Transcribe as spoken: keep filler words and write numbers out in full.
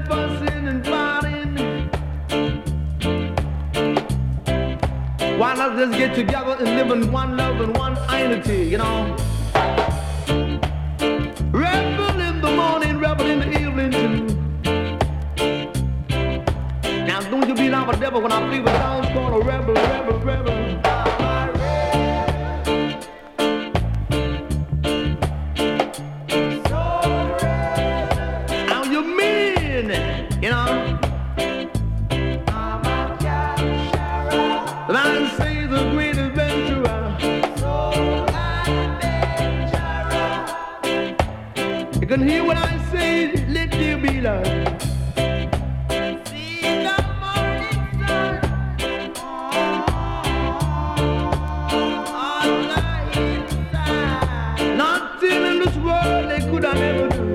fussing and fighting. Why not just get together and live in one love and one unity, you know? Rebel in the morning, rebel in the evening too. Now don't you be like a devil when I feel the sounds called a rebel, rebel, rebel. How you mean, you know? The man says the great adventurer. You can hear what I say, let there be love. See the morning sun on the inside. Nothing in this world they could have never do.